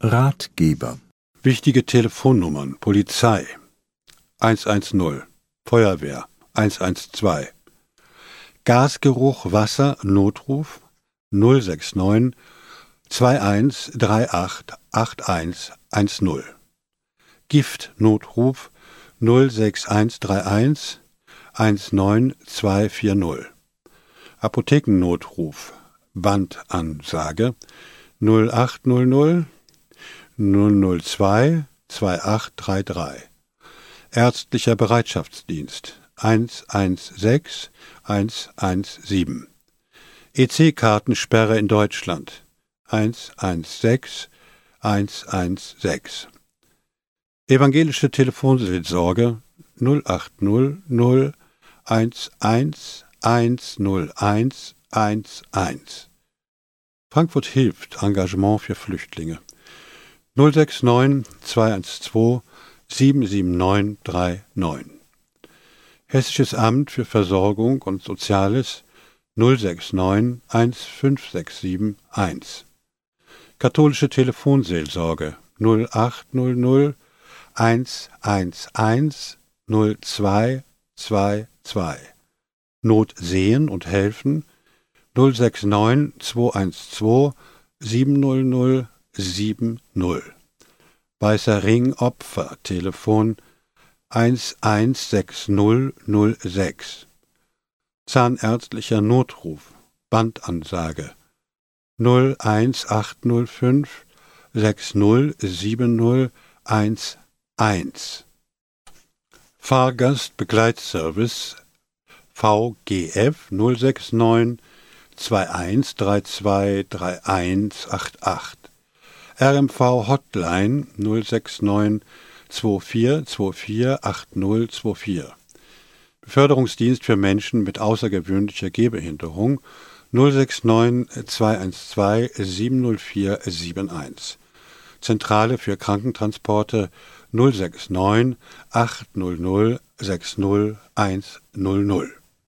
Ratgeber. Wichtige Telefonnummern: Polizei 110, Feuerwehr 112, Gasgeruch, Wasser, Notruf 069 2138 8110, Giftnotruf 06131 19240, Apothekennotruf, Bandansage 0800 002 2833, Ärztlicher Bereitschaftsdienst 116 117, EC-Kartensperre in Deutschland 116 116, Evangelische Telefonseelsorge 0800 11 101 11. Frankfurt hilft, Engagement für Flüchtlinge 069 212 77939. Hessisches Amt für Versorgung und Soziales 069 15671. Katholische Telefonseelsorge 0800 111 0222. Not sehen und helfen 069 212 700 70. Weißer Ring Opfer Telefon 116006. Zahnärztlicher Notruf Bandansage 01805 6070 11. Fahrgastbegleitservice VGF 069 21323188. RMV Hotline 069 2424 8024. Beförderungsdienst für Menschen mit außergewöhnlicher Gehbehinderung 069 212 704 71. Zentrale für Krankentransporte 069 800 60 100.